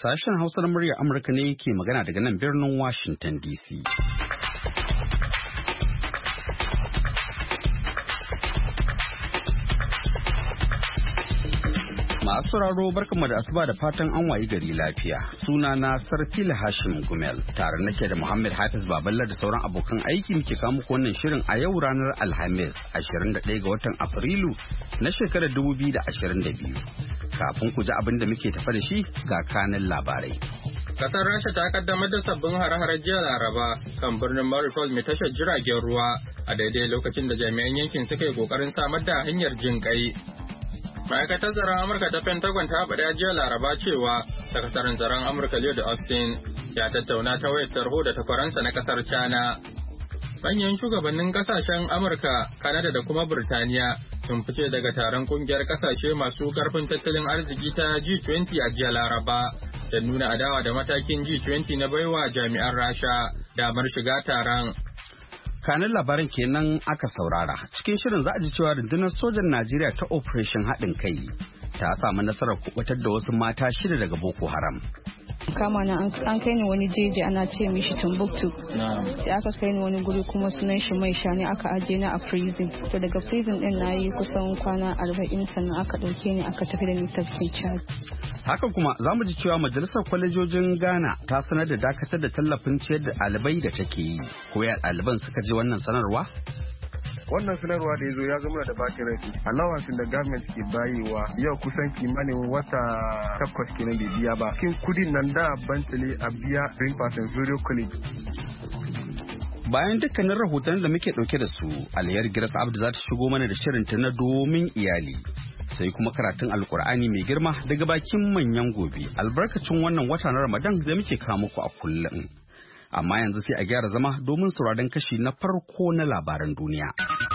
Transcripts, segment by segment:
Sashen Hausa na muryar Amurka ne ke magana daga nan birnin Washington DC. Masu sauraro barkanmu da asuba da fatan an wayi gari lafiya. Suna na Sarfila Hashim Gumel tare nake da Muhammad Hafiz Baballa da sauran abokan aiki muke kawo muku wannan shirin a yau ranar Alhamis 21 ga watan Afrilu na shekarar 2022. Kafin ku ji abin da muke tafa da shi ga kanin labarai. Kasar Rasha ta kaddamar da sabbin hare-hare jiya Laraba kan birnin Mariupol mai tashar jiragen ruwa a daidai lokacin da jami'an yankin suka yi kokarin samar da hanyar jin kai. Ma'aikatar tsaron Amurka ta Pentagon ta faɗa jiya Laraba cewa sakataren tsaron Amurka Lloyd Austin ya tattauna ta wayar tarho da takwaransa na kasar China. Manyan shugabannin kasashen Amurka, Kanada da kuma Birtaniya sun fice daga taron kungiyar kasashe masu karfin tattalin arziki ta G20 a jiya Laraba da nuna adawa da matakin G20 na baiwa jami'an Rasha damar shiga taron. Kanin labarin kenan aka saurara. Cikin shirin za a ji cewa rundunar sojan Najeriya ta Operation haɗin kai ta samu nasarar kubutar da wasu mata 6 daga Boko Haram. Kama na an kai ni wani jeji ana ce mishi Timbuktu. Sai aka kai ni wani guri kuma sunan shi mai shani aka aje ni a prison. To daga prison din na yi kusan kwana 40 sannan aka ɗauke ni aka tafi da ni tafkin Chad. Haka kuma za mu ji cewa majalisar kwalejojin Ghana ta sanar da dakatar da tallafin ciyar da ɗalibai da take yi. Ko ya ɗaliban suka ji wannan sanarwa? Wannan sanarwa da ya zo ya zama da bakin rai. Alawansin da government ke bayewa yau kusan kimanin wata 8 kenan bai biya ba. Kin kudin nan da bantale a biya Green Pass Zuriyo College. Bayan dukkanin rahoton da muke ɗauke da su, Aliyar Grace Abdu za ta shigo mana da shirinta na domin iyali. Sai kuma karatun Alkur'ani mai girma daga bakin manyan gobe. Albarkacin wannan wata na Ramadan da muke kawo muku a kullum. Amma yanzu sai a gyara zama domin sauraron kashi na farko na labaran duniya.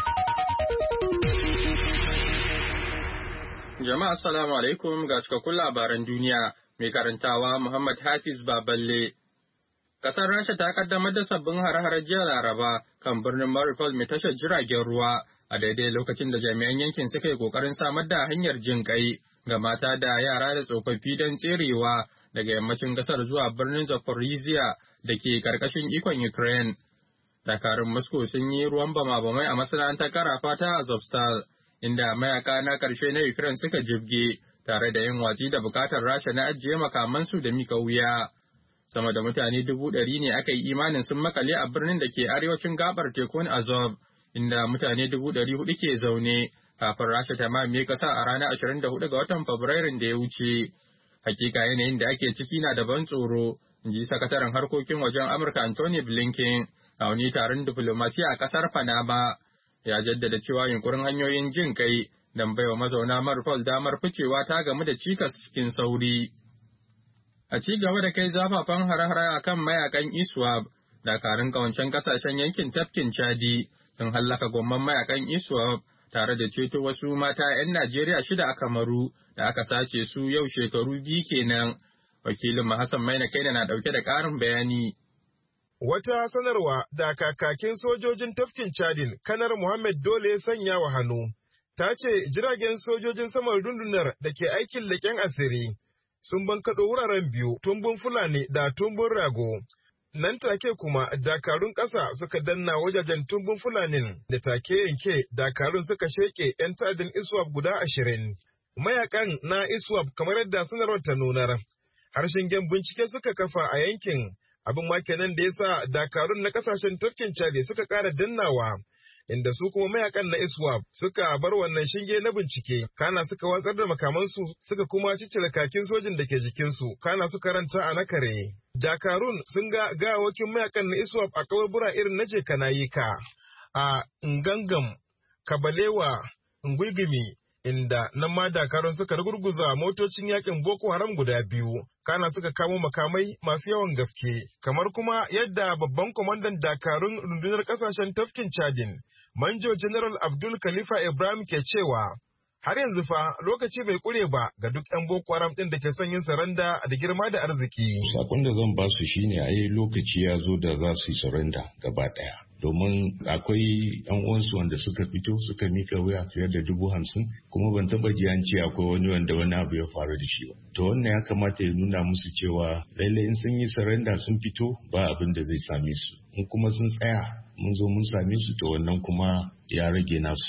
Jama'a assalamu alaikum ga cikakkun labaran duniya mai karantawa Muhammad Hafiz Baballe. Kasar Rasha ta kaddamar da sabbin hare-hare jiya Laraba kan birnin Mariupol mai tashar jiragen ruwa a daidai lokacin da jami'an yankin suka yi kokarin samar da hanyar jin kai ga mata da yara da tsofaffi don tserewa daga yammacin kasar zuwa birnin Zaporizhia da ke karkashin ikon Ukraine. Dakarun Moscow sun yi ruwan bama-bamai a masana'antar karafa ta Azovstal, inda mayaka na karshe na Ukraine suka jibge tare da yin watsi da bukatar Rasha na ajiye makamansu da mika wuya. Sama da mutane 100,000 ne aka yi imanin sun makale a birnin da ke arewacin gabar tekun Azov, inda mutane 400,000 ke zaune kafin Rasha ta mamaye kasa a ranar 24 ga watan Fabrairun da ya wuce. Hakika yanayin da ake ciki na da ban tsoro, in ji sakataren harkokin wajen Amurka Anthony Blinken a wani taron diflomasiya a kasar Panama. Ya jaddada cewa yunkurin hanyoyin jin kai don baiwa mazauna Mariupol damar ficewa ta gamu da cikas cikin sauri. A ci gaba da kai zafafan hare-hare a kan mayakan ISWAP, dakarun kawancen kasashen yankin tafkin Chadi sun hallaka gwamman mayakan ISWAP tare da ceto wasu mata 'yan Najeriya 6 a Kamaru da aka sace su yau shekaru 2 kenan. Wakilin Hassan Maina Kaina na ɗauke da ƙarin bayani. Wata sanarwa da kakakin sojojin tafkin Chadin, Kanar Muhammad Dole ya sanya wa hannu, ta ce jiragen sojojin saman rundunar da ke aikin leƙen asiri sun bankaɗo wuraren biyu, tumbun Fulani da tumbun Rago. Nan take kuma dakarun ƙasa suka danna wajajen tumbun Fulanin da take yanke dakarun suka sheƙe 'yan ta'adin ISWAP guda 20. Mayakan na ISWAP kamar yadda sanarwar ta nunar, harshen bincike suka kafa a yankin. Abin ma kenan da ya sa dakarun na kasashen tafkin Chadi suka ƙara dannawa, inda su kuma mayakan na ISWAP suka bar wannan shinge na bincike, kana suka watsar da makamansu suka kuma ciccire kakin sojin da ke jikinsu, kana suka ranta a nakare. Dakarun sun ga gawakin mayakan na ISWAP a kaburbura irin na Jekanayika, a Ngangam, Kabalewa, Ngulgumi, inda nan ma dakarun suka rugurguza motocin yakin Boko Haram guda 2, kana suka kamo makamai masu yawan gaske, kamar kuma yadda babban kwamandan dakarun rundunar kasashen tafkin Chadin, Manjo General Abdul Khalifa Ibrahim ke cewa, har yanzu fa lokaci bai kure ba ga duk 'yan Boko Haram ɗin da ke son yin saranda da girma da arziki. Sakon da zan ba su shine lokaci ya zo da za su yi saranda gaba ɗaya. Domin akwai yan uwansu wanda suka fito suka mika wuya fiye da 50,000 kuma ban taba ji an ce akwai wani wanda wani abu ya faru da shi ba. To wannan ya kamata ya nuna musu cewa lallai in sun yi saranda sun fito ba abin da zai same su. In kuma sun tsaya mun zo mun same su to wannan kuma ya rage nasu.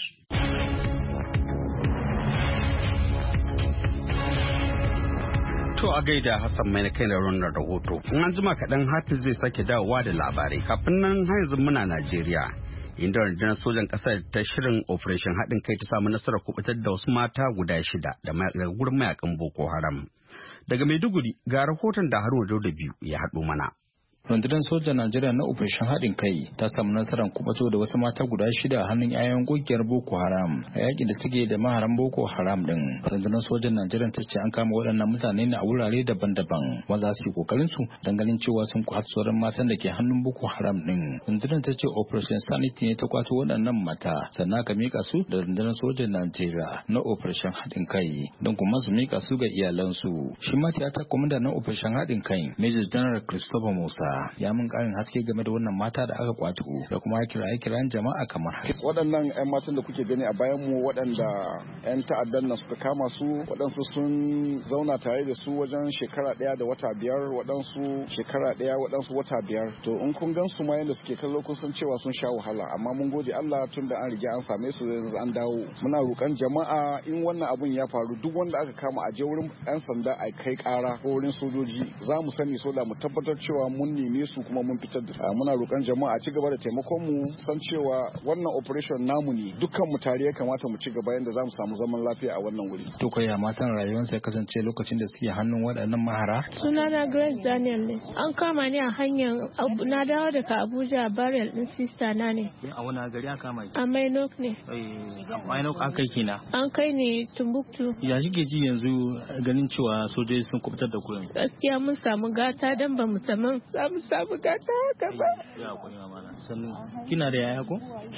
To a gaida Hassan mai kai da wannan rahoto. In an jima kaɗan Hafiz zai sake dawowa da labarai. Kafin nan har yanzu muna Najeriya. Inda rundunar sojan ƙasar ta shirin Operation haɗin kai ta samu nasarar kubutar da wasu mata guda 6 da gurin mayakan Boko Haram. Daga Maiduguri ga rahoton da Haruna Dauda biyu ya haɗo mana. Rundunar sojan Najeriya na Operation haɗin kai ta samu nasarar kubato da wasu mata guda 6 a hannun 'ya'yan ƙungiyar Boko Haram a yakin da take da maharan Boko Haram din. Rundunar sojan Najeriya ta ce an kama waɗannan mutane ne a wurare daban-daban wanda su yi kokarin su dan ganin cewa sun kwato sauran matan da ke hannun Boko Haram din. Rundunar ta ce Operation Sanity ne ta kwato waɗannan mata sannan aka mika su da rundunar sojan Najeriya na Operation haɗin kai don kuma su mika su ga iyalansu. Shi ma tiyata komanda na Operation haɗin kai Major General Christopher Musa ya mun karin haske game da wannan mata da aka kwato da kuma kiran jama'a kamar haka. Waɗannan 'yan matan da kuke gani a bayan mu waɗanda 'yan ta'addan nan suka kama su waɗansu sun zauna tare da su wajen shekara 1 da wata 5 waɗansu shekara 1 waɗansu wata 5 to in kun gan su ma yadda suke kallo kun san cewa sun sha wahala amma mun gode Allah tun da an riga an same su yanzu an dawo muna roƙan jama'a in wannan abun ya faru duk wanda aka kama a je wurin 'yan sanda a kai ƙara ko wurin sojoji za mu sani so da mu tabbatar cewa mun neme su kuma mun fitar da muna roƙon jama'a a ci gaba da taimakon mu san cewa wannan operation namu ne dukkan mu tare ya kamata mu ci gaba yanda zamu samu zaman lafiya a wannan wuri to kai matan rayuwarsa ya kasance lokacin da suke hannun waɗannan mahara sunana Grace Daniel ne an kama ni a hanyar na dawo daga Abuja burial din sister na ne a wani gari aka kama ki a Mainok ne a Mainok an kai kina an kai ni Timbuktu ya shige ji yanzu ganin cewa sojoji sun kubutar da ku yanzu gaskiya mun samu gata dan ba mu samu bukata haka ba. Ya kuri mana. Sannu kina da yaya ko?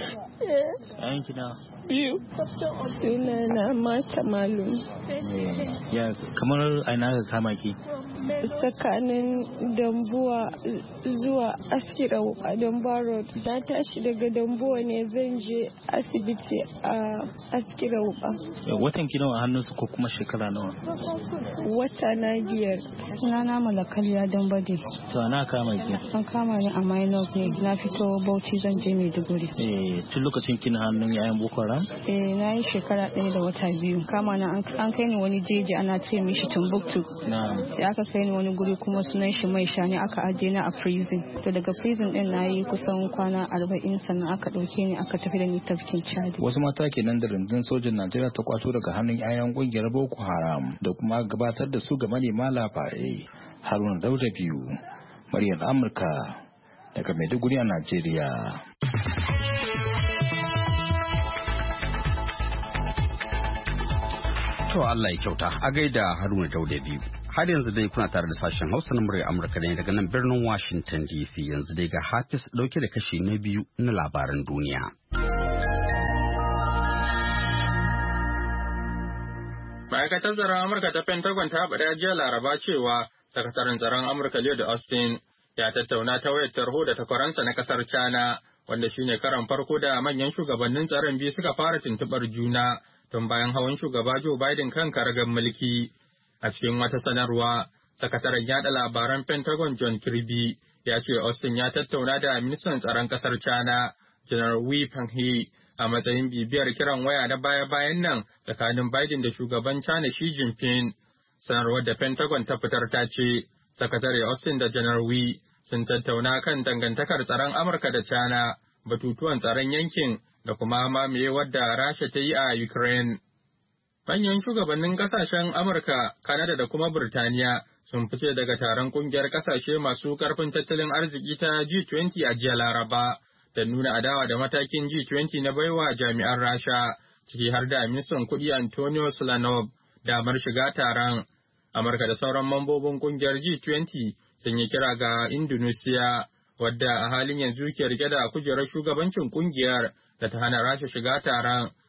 Yayan kina? Biyu. Suna na mata malu. Ya kamar aina ka kama ki? Tsakanin Dambuwa zuwa Askira a Dambuwa Road. Na tashi daga Dambuwa ne zan je asibiti a Askira Wuka. Watan ki nawa hannun su ko kuma shekara nawa? Wata na 5. Sunana Malakaliya Dambade. To na kama ki? An kama ni a Mainok ne. Na fito Bauchi zan je Maiduguri. Tun lokacin kina hannun yayan Boko Haram? Na yi shekara 1 da wata 2. Kama na an kai ni wani jeji ana ce mishi Timbuktu. Sai aka kai ni wani guri kuma sunan shi mai shani aka aje ni a prison. To daga prison din na yi kusan kwana 40 sannan aka dauke ni aka tafi da ni tafkin Chad. Wasu mata kenan da rundunar sojin Najeriya ta kwato daga hannun 'ya'yan kungiyar Boko Haram da kuma gabatar da su ga manema labarai. Haruna Dauda biyu, muryar Amurka daga Maiduguri a Najeriya. To Allah ya kyauta a gaida Haruna Dauda biyu. Har yanzu dai kuna tare da sashen Hausa na murya Amurka ne daga nan birnin Washington DC yanzu dai ga Hafiz dauke da kashi na 2 na labaran duniya. Ma'aikatar tsaron Amurka ta Pentagon ta faɗa jiya Laraba cewa sakataren tsaron Amurka Lloyd Austin ya tattauna ta wayar tarho da takwaransa na kasar China wanda shine karan farko da manyan shugabannin tsaron biyu suka fara tuntuɓar juna tun bayan hawan shugaba Joe Biden kan karagar mulki. A cikin wata sanarwa, sakataren yada labaran Pentagon John Kirby ya ce Austin ya tattauna da ministan tsaron kasar China, General Wei Fenghe, a matsayin bibiyar kiran waya na baya-bayan nan tsakanin Biden da shugaban China Xi Jinping. Sanarwar da Pentagon ta fitar ta ce, Sakatare Austin da General Wei sun tattauna kan dangantakar tsaron Amurka da China, batutuwan tsaron yankin da kuma mamayewar da Rasha ta yi a Ukraine. Manyan shugabannin kasashen Amurka, Kanada da kuma Birtaniya sun fice daga taron kungiyar kasashe masu karfin tattalin arziki ta G20 a jiya Laraba da nuna adawa da matakin G20 na baiwa jami'an Rasha, ciki har da ministan kuɗi Antonio Slanov damar shiga taron. Amurka da sauran mambobin kungiyar G20 sun yi kira ga Indonesia, wadda a halin yanzu ke rike da kujerar shugabancin kungiyar da ta hana Rasha shiga taron,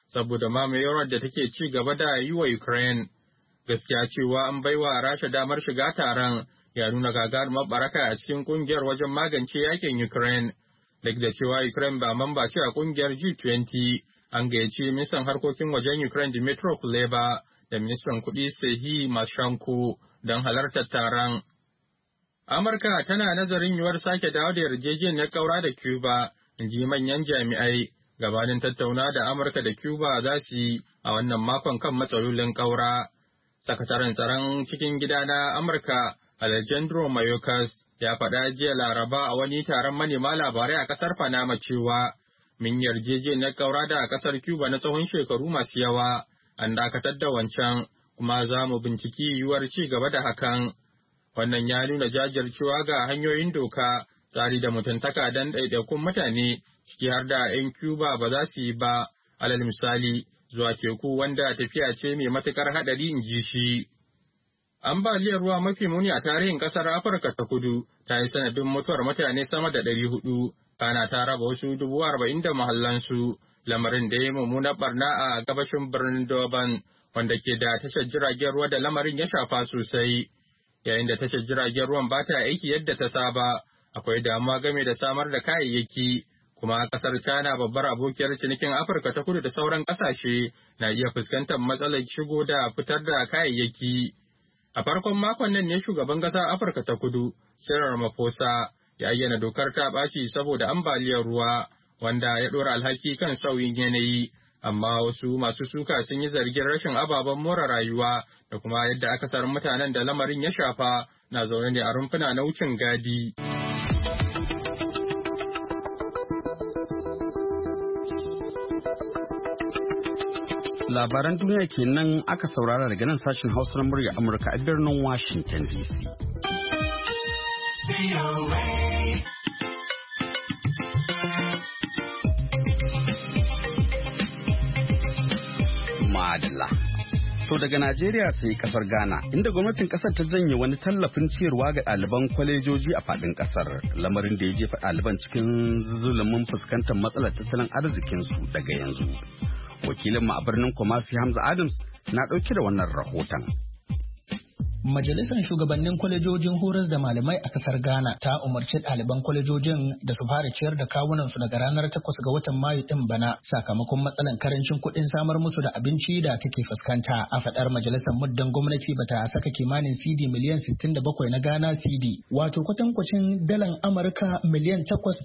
saboda mamayewar da take ci gaba da yi wa Ukraine. Gaskiya cewa an baiwa Rasha damar shiga taron ya nuna gagarumar baraka a cikin kungiyar wajen magance yakin Ukraine. Duk da cewa Ukraine ba mamba ce a kungiyar G20, an gayyaci ministan harkokin wajen Ukraine Dmytro Kuleba da ministan kuɗi Serhiy Mashenko don halartar taron. Amurka tana nazarin yiwuwar sake dawo da yarjejeniyar ƙaura da Cuba, in ji manyan jami'ai, gabanin tattauna da Amurka da Cuba za su yi a wannan makon kan matsalolin ƙaura. Sakataren tsaron cikin gida na Amurka, Alejandro Mayorkas, ya faɗa jiya Laraba a wani taron manema labarai a ƙasar Panama cewa min yarjejeniyar ƙaura da ƙasar Cuba na tsawon shekaru masu yawa, an dakatar da wancan, kuma za mu binciki yiwuwar ci gaba da hakan. Wannan ya nuna jajircewa ga hanyoyin doka, tsari da mutuntaka don ɗaiɗaikun mutane, ciki har da 'yan Cuba ba za su yi ba, alal misali, zuwa teku wanda tafiya ce mai matuƙar haɗari, in ji shi. Ambaliyar ruwa mafi muni a tarihin ƙasar Afirka ta Kudu ta yi sanadin mutuwar mutane sama da 400, kana ta raba wasu 40,000 da mahallansu, lamarin da ya yi mummunar barna a gabashin birnin Durban, wanda ke da tashar jiragen ruwa da lamarin ya shafa sosai. Yayin da tashar jiragen ruwan ba ta aiki yadda ta saba, akwai damuwa game da samar da kayayyaki, kuma ƙasar China, babbar abokiyar cinikin Afirka ta Kudu da sauran ƙasashe, na iya fuskantar matsalar shigo da fitar da kayayyaki. A farkon makon nan ne shugaban ƙasar Afirka ta Kudu, Cyril Ramaphosa, ya ayyana dokar ta ɓaci saboda ambaliyar ruwa, wanda ya ɗora alhaki kan sauyin yanayi, amma wasu masu suka sun yi zargin rashin ababen more rayuwa da kuma yadda akasarin mutanen da lamarin ya shafa na zaune ne a rumfuna na wucin gadi. Labaran duniya kenan aka saurara daga nan sashen Hausa na murya Amurka a birnin Washington DC. Madalla. To daga Najeriya sai kasar Ghana, inda gwamnatin kasar ta janye wani tallafin ciyarwa ga ɗaliban kwalejoji a faɗin kasar, lamarin da ya jefa ɗaliban cikin zulumin fuskantar matsalar tattalin arzikinsu daga yanzu. Wakilinmu a birnin Kumasi Hamza Adams na ɗauke da wannan rahoton. Majalisar shugabannin kwalejojin horas da malamai a kasar Ghana ta umarci ɗaliban kwalejojin da su fara ciyar da kawunansu daga ranar 8 ga watan Mayu ɗin bana sakamakon matsalan karancin kuɗin samar musu da abinci da take fuskanta. A faɗar majalisar muddin gwamnati bata saka kimanin CD miliyan 67 na Ghana CD, wato kwatankwacin dalan Amurka miliyan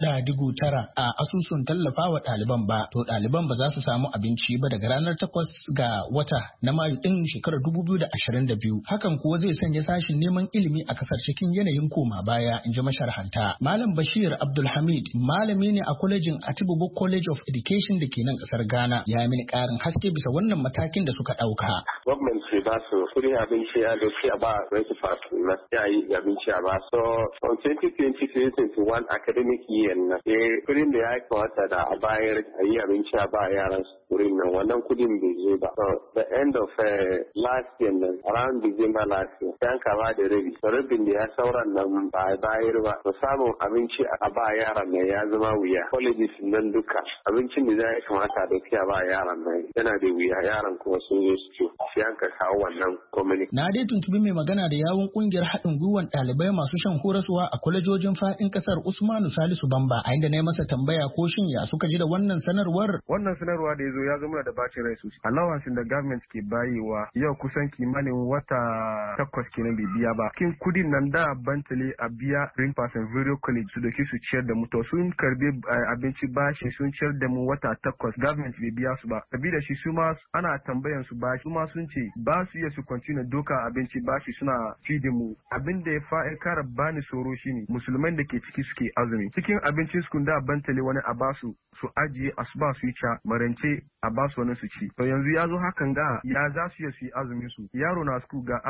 8.9 a asusun tallafawa ɗaliban ba, to ɗaliban ba za su samu abinci ba daga ranar 8 ga wata na Mayu ɗin shekarar 2022. Hakan kuwa zai sanya sashin neman ilimi a kasar cikin yanayin koma baya, in ji masharhanta. Malam Bashir Abdulhamid malami ne a kwalejin Atibubu College of Education da ke nan kasar Ghana, ya yi mini karin haske bisa wannan matakin da suka ɗauka. Gwamnati ba su kudin abinci a doki a ba breakfast na yayi abinci a ba. So from 2020-2021 academic year na kudin da ya kamata da a bayar a yi abinci a ba yaran wurin nan, wannan kudin bai zo ba. So the end of last year nan, around December last year, yan kama da rabi. So rabin da ya sauran nan ba a bayar ba. So samun abinci a ba yaran nan ya zama wuya. Colleges nan duka abincin da ya kamata da a ba yaran nan yana da wuya, yaran kuma sun zo su ci. Sai an ka kawo wannan community. Na dai tuntubi mai magana da yawun kungiyar haɗin gwiwan ɗalibai masu shan horaswa a kwalejojin faɗin ƙasar Usmanu Salisu Bamba, a inda na yi masa tambaya ko shin ya suka ji da wannan sanarwar. Wannan sanarwa da ya zo ya zama da bacin rai sosai. Allowances da government ke bayewa yau kusan kimanin wata 8 kenan bai biya ba. Kin kudin nan da bantale a biya Green Pass and Video College su doki su ciyar da mu, to sun karbe abinci bashi sun ciyar da mu wata 8, government bai biya su ba. Sabida shi su ma ana tambayan su bashi, su ma sun ce ba su iya su continue doka abinci bashi suna feeding mu. Abin da ya kara bani tsoro shine musulman da ke ciki suke azumi. Cikin abincin su da bantale wani a basu su ajiye asuba su yi ca, marance a basu wani su ci. To yanzu ya zo hakan ga ya za su iya su yi azumin su. Yaro na su ga azumi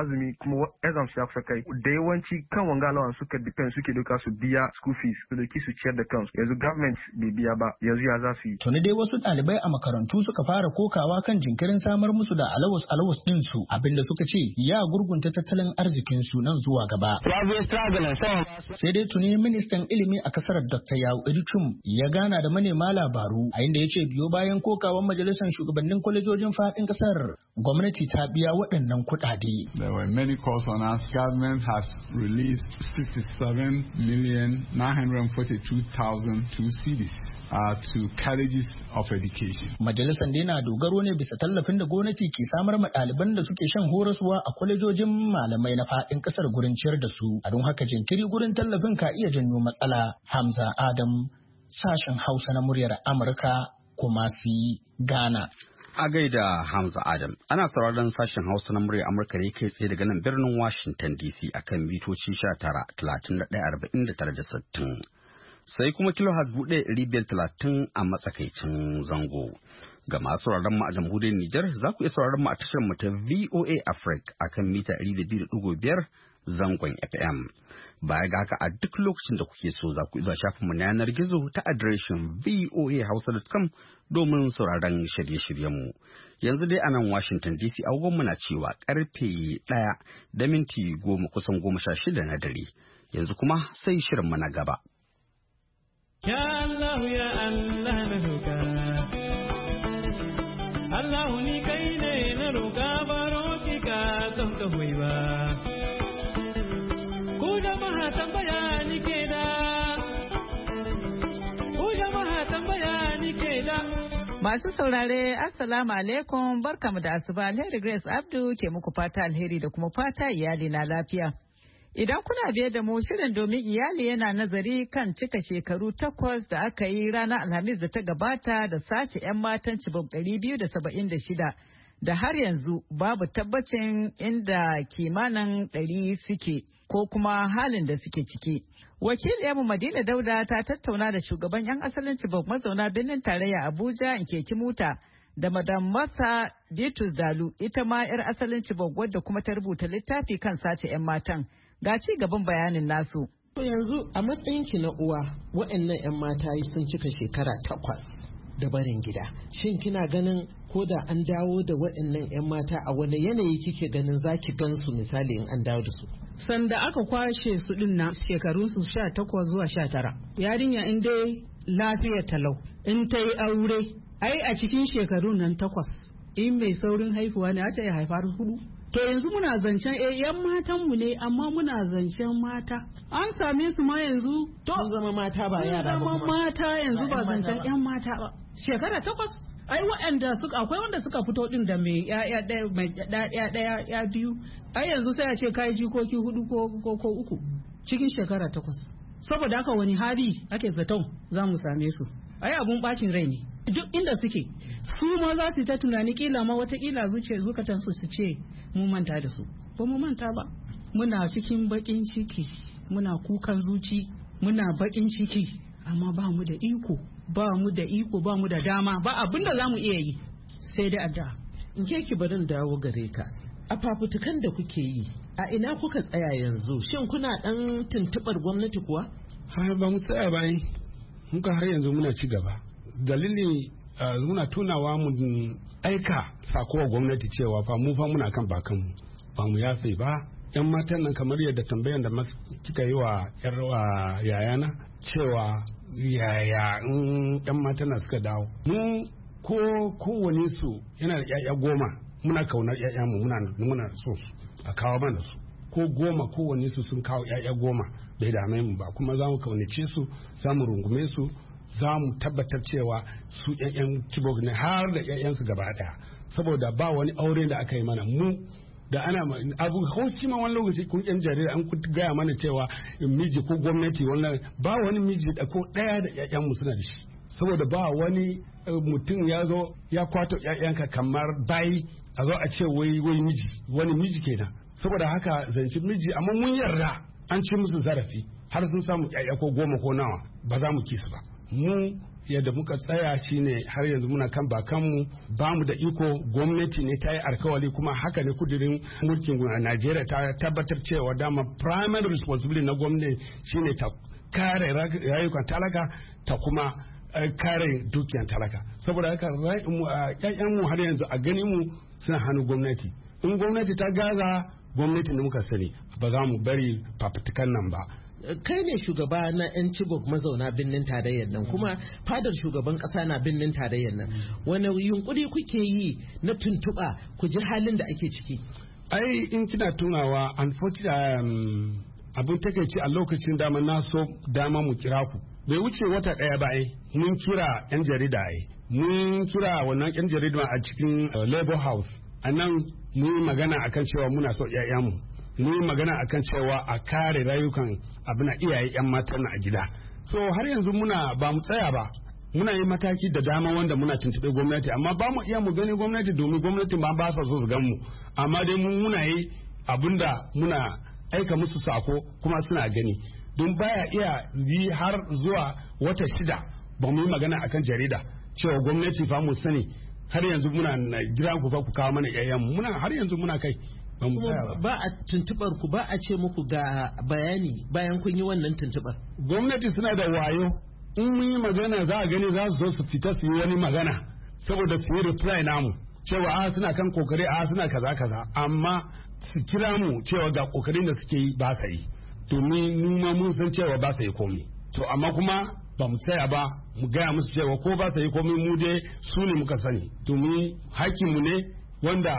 kuma exam ya kusa kai da yawanci kan wanga allowance suka depend suke doka su biya school fees su doki su ciyar da kansu yanzu government bai biya ba yanzu ya za su yi. Tuni dai wasu ɗalibai a makarantu suka fara kokawa kan jinkirin samar musu da alawus ɗin su abinda suka ce ya gurgunta tattalin arzikin su nan zuwa gaba. Sai dai tuni ministan ilimi a kasar Dr. Yau Edichum ya gana da manema labaru a inda ya ce biyo bayan kokawan majalisar shugabannin kwalejojin faɗin kasar gwamnati ta biya waɗannan kuɗaɗe. There were many calls on us. Government has released 67,942,002 cedis to colleges of education. Majalisar dai na dogaro ne bisa tallafin da gwamnati ke samar ma ɗaliban da suke shan horaswa a kwalejojin malamai na faɗin ƙasar gurin ciyar da su. A don haka jinkiri gurin tallafin ka iya janyo matsala. Hamza Adam, sashen Hausa na muryar Amurka, Kumasi, Ghana. A gaida Hamza Adam, ana sauraron sashen Hausa na muryar Amurka ne kai tsaye daga nan birnin Washington DC akan mitoci 19-31-49-60. Sai kuma kilohaz 1,530 a matsakaicin zango. Ga masu sauraron mu a jamhuriyar Nijar za ku iya sauraron mu a tashar mu ta VOA Africa akan mita 200.5 zangon FM. Baya ga haka a duk lokacin da kuke so za ku iya shafin mu na yanar gizo ta adireshin voahausa.com domin sauraron shirye-shiryen mu. Yanzu dai a nan Washington DC agogon mu na cewa karfe 1:10 kusan 16 na dare. Yanzu kuma sai shirin mu na gaba. Ya Allah ya Allah na roƙa. Allah ni kai ne na roƙa baro ki ka don ka hoyi ba. Ku jama'a tambaya ni ke da. Ku jama'a tambaya ni ke da. Masu saurare Assalamu alaikum barkamu da asuba Alheri Grace Abdu ke muku fata alheri da kuma fata iyali na lafiya. Idan kuna biye da mu shirin domin iyali yana nazari kan cika shekaru 8 da aka yi ranar Alhamis da ta gabata da sace 'yan matan Chibok 276 da har yanzu babu tabbacin inda kimanin 100 suke ko kuma halin da suke ciki. Wakiliyarmu Madina Dauda ta tattauna da shugaban 'yan asalin Chibok mazauna birnin tarayya Abuja Nkeki Muta da Madam Masa Bitrus Dalu ita ma 'yar asalin Chibok wadda kuma ta rubuta littafi kan sace 'yan matan. Ga ci gaban bayanin nasu. Yanzu a matsayinki na uwa waɗannan 'yan mata sun cika shekara 8 da barin gida. Shin kina ganin ko da an dawo da waɗannan 'yan mata a wani yanayi kike ganin zaki gansu misali in an dawo da su? Sanda aka kwashe su din na shekarunsu 18 zuwa 19. Yarinya in dai lafiyar talau in ta yi aure ai a cikin shekarun nan 8 in mai saurin haifuwa ne ta yi haifar 4. To yanzu muna zancen yan matanmu ne amma muna zancen mata. An same su ma yanzu to zama mata ba yara ba. Zama mata yanzu ba zancen yan mata ba. Shekara 8 ai waɗanda suka akwai wanda suka fito din da mai ya ɗaya mai ɗaya ya biyu. Ai yanzu sai a ce kai jikoki 4 ko 3 cikin shekara 8. Saboda haka wani hali ake zaton za mu same su. Ai abun bacin rai ne. Duk inda suke su ma za su ta tunani kila ma wata kila zukatan su ce mu manta da su ba mu manta ba muna cikin bakin ciki muna kukan zuci muna bakin ciki amma ba mu da iko ba mu da dama ba abinda za mu iya yi sai dai addu'a. In ke ki barin dawo gare ka a fafutukan da kuke yi a ina kuka tsaya yanzu shin kuna dan tuntubar gwamnati kuwa? Har ba mu tsaya ba muka har yanzu muna ci gaba dalili muna tunawa mu aika sako wa gwamnati cewa fa mu fa muna kan bakan mu ba mu yafe ba. Yan matan nan kamar yadda tambayan da kika yi wa yayana cewa yaya in yan matan nan suka dawo mu kowane su yana da yaya 10 muna kaunar yaya mu muna so a kawo mana su ko 10 kowane su sun kawo yaya 10 bai dame mu ba kuma za mu kaunace su za mu rungume su za mu tabbatar cewa su ƴaƴan Chibok ne har da ƴaƴansu gaba ɗaya saboda ba wani aure da aka yi mana mu da ana abu haushi ma wani lokaci kun ƴan jarida an gaya mana cewa miji ko gwamnati wannan ba wani miji da ko ɗaya da ƴaƴanmu suna da shi saboda ba wani mutum ya zo ya kwato ƴaƴanka kamar bayi a zo a ce wai miji wani miji kenan saboda haka zance miji amma mun yarda an ci musu zarafi har sun samu ƴaƴa ko 10 ko nawa ba za mu ki su ba mu yadda muka tsaya shine har yanzu muna kan bakanmu ba mu da iko. Gwamnati ne ta yi alkawari kuma haka ne kudirin mulkin Najeriya ta tabbatar cewa dama primary responsibility na gwamnati shine ta kare rayukan talaka ta kuma kare dukiyan talaka. Saboda haka ƴaƴanmu har yanzu a ganin mu suna hannu gwamnati. In gwamnati ta gaza, gwamnati ne muka sani, ba za mu bari fafutukan nan ba. Kai ne shugaba na 'yan Chibok mazauna birnin tarayyar nan, kuma fadar shugaban kasa na birnin tarayyar nan. Wani yunkuri kuke yi na tuntuɓa ku ji halin da ake ciki? Ai in kina tunawa, unfortunately abin takeici a lokacin dama na so dama mu kira ku. Bai wuce wata ɗaya ba mun kira 'yan jarida mun kira wannan 'yan jarida a cikin Labour House. A nan mun yi magana akan cewa muna so 'ya'yanmu. Mun yi magana akan cewa a kare rayukan abin iyaye 'yan matan a gida. So har yanzu ba mu tsaya ba. Muna yi mataki da dama wanda muna tuntuɓe gwamnati, amma ba mu iya mu gani gwamnati domin gwamnati ba sa so su gan mu. Amma dai muna yi abinda muna aika musu sako kuma suna gani. Don baya iya yi har zuwa wata 6 ba mu yi magana akan jarida cewa gwamnati fa mu sani har yanzu muna gidan ku kawo mana ƴaƴanmu. Har yanzu muna kai. Ba a tuntubar ku, ba a ce muku ga bayani bayan kun yi wannan tuntubar. Gwamnati suna da wayo, in mun yi magana za a gani za su zo su fita su yi wani magana saboda su yi reply namu cewa suna kan kokari suna kaza amma su kira mu cewa ga kokarin da suke yi ba sa yi, domin mu ma mun san cewa ba sa yi komai. To amma kuma ba mu tsaya ba mu gaya musu cewa ko ba sa yi komai mu dai su ne muka sani, domin hakinmu ne wanda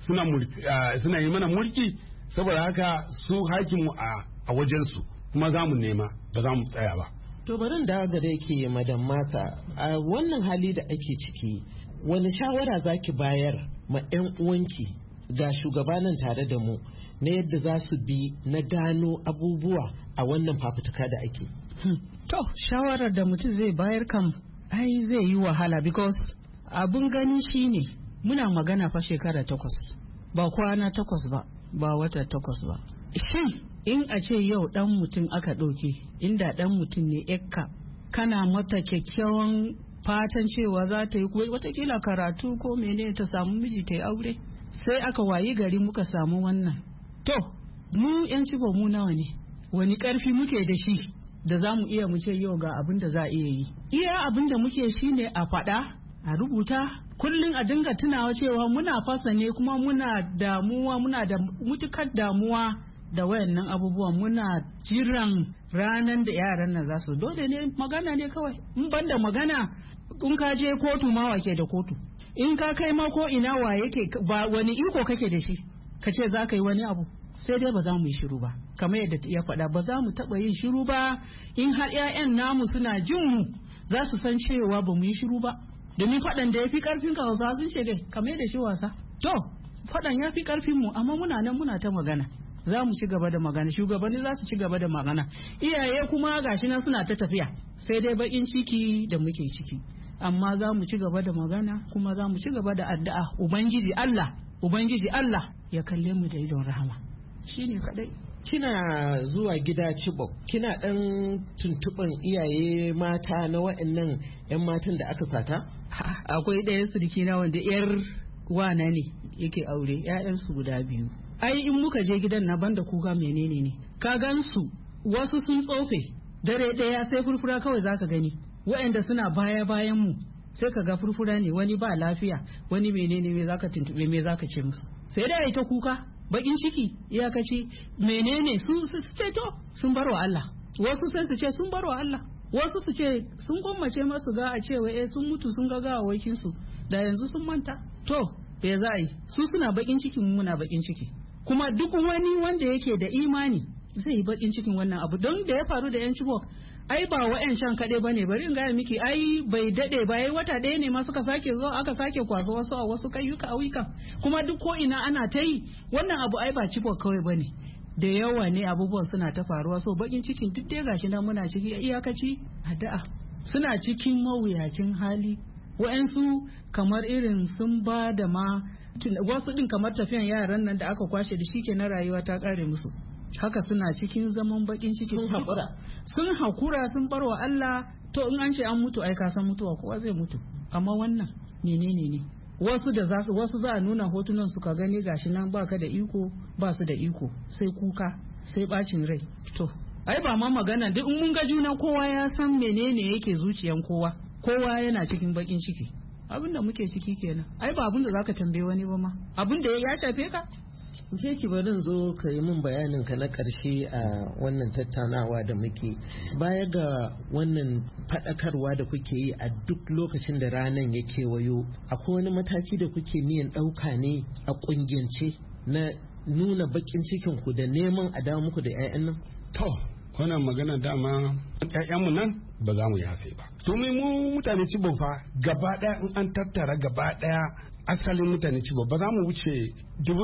suna yi mana mulki, saboda haka su hakimu a wajensu kuma za mu nema, ba za mu tsaya ba. To barin da gare ke Madam Martha, a wannan hali da ake ciki wani shawara zaki bayar ma 'yan uwanki ga shugabanin tare da mu na yadda za su bi na gano abubuwa a wannan fafutuka da ake? To shawarar da mutum zai bayar kam ai zai yi wahala, because abun gani shine muna magana fa shekara 8 ba kwana 8 ba wata 8 ba. Shin in a ce yau dan mutum aka ɗauke, inda dan mutum ne yakka kana mata kyakkyawan fatan cewa za ta yi watakila karatu ko menene ta samu miji ta yi aure, sai aka wayi gari muka samu wannan. To mu 'yan Chibok mu nawa ne, wani karfi muke da shi da za mu iya mu ce yau ga abin da za a iya yi? Iya abin da muke shine a faɗa, a rubuta, kullum a dinga tunawa cewa muna fasa ne kuma muna damuwa, muna da mutukar damuwa da wayannan abubuwan, muna jiran ranan da yaran nan za su. Dole ne magana ne kawai, in banda magana in ka je kotu ma wake da kotu, in ka kai ma ko ina wa yake, ba wani iko kake da shi ka ce za ka yi wani abu? Sai dai ba za mu yi shiru ba, kamar yadda ya faɗa, ba za mu taɓa yin shiru ba. In har 'ya'yan namu suna jin mu za su san cewa ba mu yi shiru ba, domin faɗan da ya fi ƙarfin ka Hausawa sun ce dai kamar da shi wasa. To faɗan ya fi ƙarfin mu, amma muna nan muna ta magana, za mu ci gaba da magana, shugabanni za su ci gaba da magana, iyaye kuma gashi nan suna ta tafiya, sai dai baƙin ciki da muke ciki, amma za mu ci gaba da magana kuma za mu ci gaba da addu'a. Ubangiji Allah ya kalle mu da idon rahama, shine kadai. Kina zuwa gida Chibok, kina dan tuntuban iyaye mata na waɗannan 'yan matan da aka sata? Akwai ɗaya surki na wanda 'yar wana ne yake aure, 'ya'yansu guda 2. Ai in muka je gidan na banda kuka menene ne, ka gansu wasu sun tsofe, dare ɗaya sai furfura kawai zaka gani, waɗanda suna bayan mu sai ka ga furfura ne, wani ba lafiya, wani menene, me zaka tuntube, me zaka ce musu? Sai dai ai ta kuka, bakin ciki iyakaci. Menene su ce to sun barwa Allah, wasu sai su ce sun barwa Allah, wasu su ce sun gwammace masu ga a cewa sun mutu, sun ga gawawakin su da yanzu sun manta. To me za a yi? Su suna bakin ciki, muna bakin ciki, kuma duk wani wanda yake da imani zai yi bakin cikin wannan abu. Don da ya faru da 'yan Chibok, ai ba wa'yan shan kaɗai ba ne, bari in gaya miki, ai bai daɗe ba, ai wata ɗaya ne ma suka sake zo aka sake kwaso wasu a wasu ƙauyuka, kuma duk ko ina ana ta yi wannan abu. Ai ba Chibok kawai ba ne, da yawa ne abubuwan suna ta faruwa. So bakin cikin duk dai gashi nan muna ciki, iyakaci addu'a. Suna cikin mawuyacin hali, wa'yansu kamar irin sun ba da ma, wasu din kamar tafiyan yaran nan da aka kwashe da shi ke na rayuwa ta ƙare musu, haka suna cikin zaman bakin ciki, sun hakura sun barwa Allah to in an ce an mutu ai ka san mutuwa kowa zai mutu, amma wannan menene ne? Wasu za a nuna hotunan su ka gani gashi nan baka da iko, ba su da iko, sai kuka sai bacin rai. To ai ba ma magana duk mun ga juna kowa ya san menene yake zuciyan kowa yana cikin bakin ciki. Abin da muke ciki kenan, ai ba abin da zaka tambaye wani ba ma, abin da ya shafe ka. Ke ki barin zo ka yi min bayanin ka na ƙarshe a wannan tattaunawa da muke, baya ga wannan faɗakarwa da kuke yi a duk lokacin da ranar ya kewayo, akwai wani mataki da kuke niyan ɗauka ne a ƙungiyance na nuna baƙin cikin ku da neman a dawo muku da 'ya'yan nan? To wannan magana dama 'ya'yanmu nan ba za mu yafe ba. To mu mutane Chibok fa gaba ɗaya in an tattara gaba ɗaya asalin mutane Chibok ba za mu wuce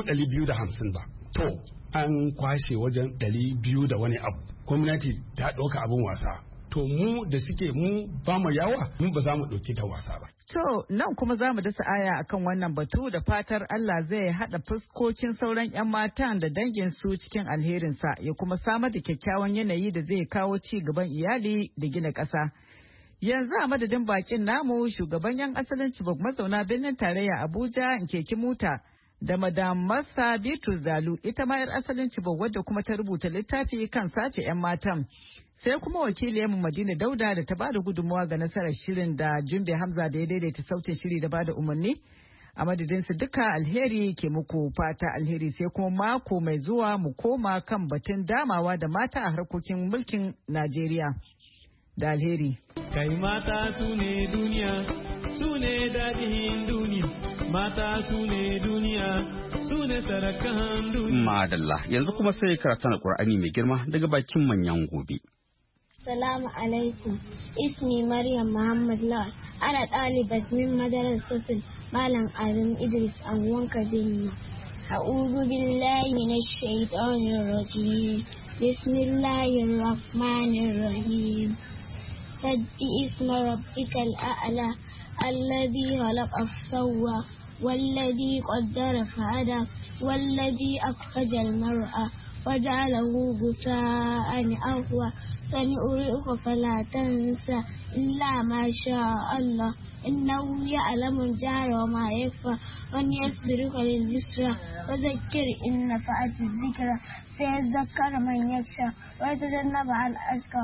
250 ba. To an kwashe wajen 200 da wani abu. Gwamnati ta ɗauka abin wasa. To mu da suke mu ba mu yawa mu ba za mu ɗauki ta wasa ba. To nan kuma za mu dasa aya akan wannan batu da fatar Allah zai haɗa fuskokin sauran 'yan matan da dangin su cikin alherinsa ya kuma samar da kyakkyawan yanayi da zai kawo ci gaban iyali da gina ƙasa. Yanzu a madadin bakin namu shugaban 'yan asalin Chibok mazauna birnin tarayya Abuja Nkeki Muta da Madam Masa Bitrus Dalu ita ma 'yar asalin Chibok wadda kuma ta rubuta littafi kan sace 'yan matan. Sai kuma wakiliyarmu Madina Dauda da ta bada gudunmawa ga nasarar shirin da Jumbe Hamza da ya daidaita sautin shiri da bada umarni. A madadinsu duka alheri ke muku fata alheri sai kuma mako mai zuwa mu koma kan batun damawa da mata a harkokin mulkin Najeriya. Da alheri. Kai mata su ne duniya, su ne daɗin duniya, mata su ne duniya, su ne sarakan duniya. Madalla, yanzu kuma sai karatun Alƙur'ani mai girma daga bakin manyan gobe. Assalamu alaikum. Ismi Maryam Muhammad Lawal. Ana ɗalibat min madrasatul Malam Azim Idris Anguwan Kajini. A'udhu billahi minash shaitanir rajim. Bismillahir rahmanir rahim. Sabbi isma rabbikal a'la alladhi khalaqa as-sawwa والذي قدر فهدى والذي أخرج المرأة وجعله غثاء أهوى سنقرئك فلا تنسى إلا ما شاء الله إنه يعلم الجهر وما يخفى ونيسرك لليسرى وذكر إن نفعت الذكرى سيذكر من يخشى ويتجنبها الأشقى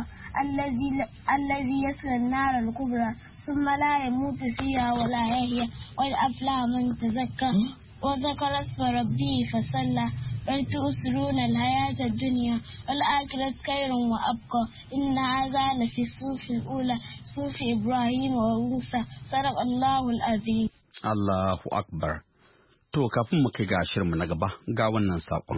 الذي يصلى النار الكبرى ثم لا يموت فيها ولا يحيى قد أفلح من تزكى وذكر اسم ربه فصلى بل تؤثرون الحياة الدنيا والآخرة خير وأبقى إن هذا لفي الصحف الأولى صحف إبراهيم وموسى صدق الله العظيم. الله أكبر. To kafin mu kai ga shirinmu na gaba ga wannan saƙon.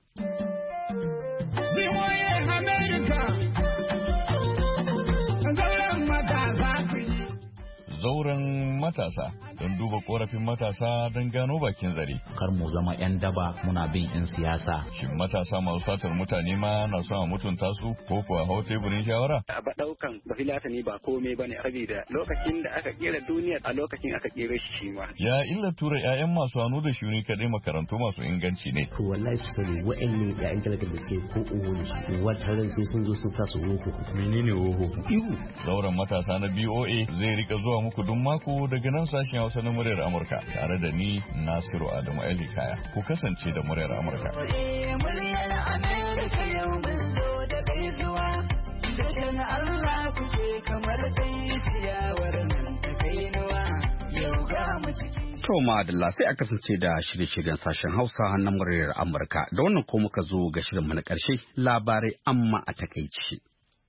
Zauren matasa don duba korafin matasa don gano bakin zare. Kar mu zama 'yan daba muna bin 'yan siyasa. Shin matasa masu satar mutane ma na son a mutunta su ko kuwa hau teburin shawara? Ba ɗaukan ba filatani ba komai bane saboda lokacin da aka kera duniya a lokacin aka kera shi ma. Ya illa tura 'ya'yan masu hannu da shuni kadai makarantu masu inganci ne. To wallahi su sani wa'annan 'ya'yan talaka da suke ko uwo ne su wata ran sai sun zo sun sa su woho. Menene woho? Ihu. Zauren matasa na BOA zai rika zuwa muku duk mako daga nan sashen Hausa na muryar Amurka tare da ni Nasiru Adamu Ali Kaya. Ku kasance da muryar Amurka. Muryar Amurka yau mun zo da gaisuwa da shan Allah kuke kamar dai ciyawar nan ta kainuwa yau ga mu ciki. To madalla sai a kasance da shirye-shiryen sashen Hausa na muryar Amurka. Da wannan ko muka zo ga shirinmu na ƙarshe labarai amma a takaici.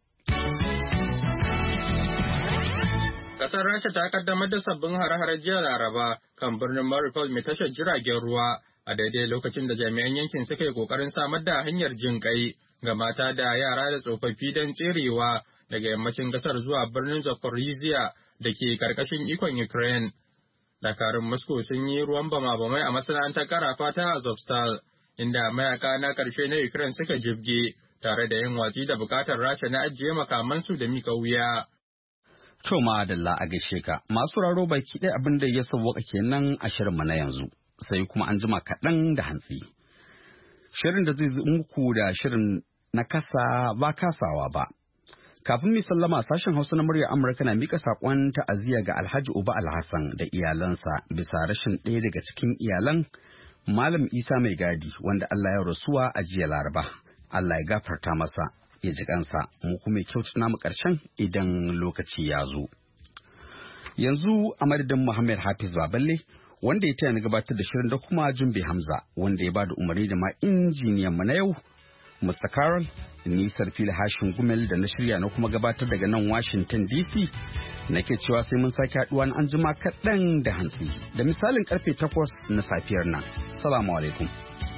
Kasar Rasha ta kaddamar da sabbin hare-hare jiya Laraba kan birnin Mariupol mai tashar jiragen ruwa a daidai lokacin da jami'an yankin suka yi kokarin samar da hanyar jin kai ga mata da yara da tsofaffi don tserewa daga yammacin kasar zuwa birnin Zaporizhia da ke karkashin ikon Ukraine. Dakarun Moscow sun yi ruwan bama-bamai a masana'antar karafa ta Azovstal, inda mayaka na karshe na Ukraine suka jibge tare da yin watsi da bukatar Rasha na ajiye makamansu da mika wuya. To madalla a gaishe ka masu raro baki ɗaya abin da ya sauwaka kenan a shirinmu na yanzu sai kuma an jima kaɗan da hantsi. Shirin da zai muku da shirin na kasa ba kasawa ba. Kafin mai sallama sashen Hausa na murya Amurka na mika saƙon ta'aziyya ga Alhaji Uba Alhassan da iyalansa bisa rashin ɗaya daga cikin iyalan Malam Isa Mai Gadi wanda Allah ya rasuwa a jiya Laraba. Allah ya gafarta masa, ya ji kansa, mu kuma kyautata mu ƙarshen idan lokaci ya zo. Yanzu a madadin Muhammad Hafiz Baballe wanda ya taya ni gabatar da shirin da kuma Jumbe Hamza wanda ya bada umarni da ma injiniyan mu na yau Mr. Carol, ni Sarfil Hashin Gumel da na shirya na kuma gabatar daga nan Washington DC nake cewa sai mun sake haduwa an jima kaɗan da hantsi da misalin karfe 8 na safiyar nan. Assalamu alaikum.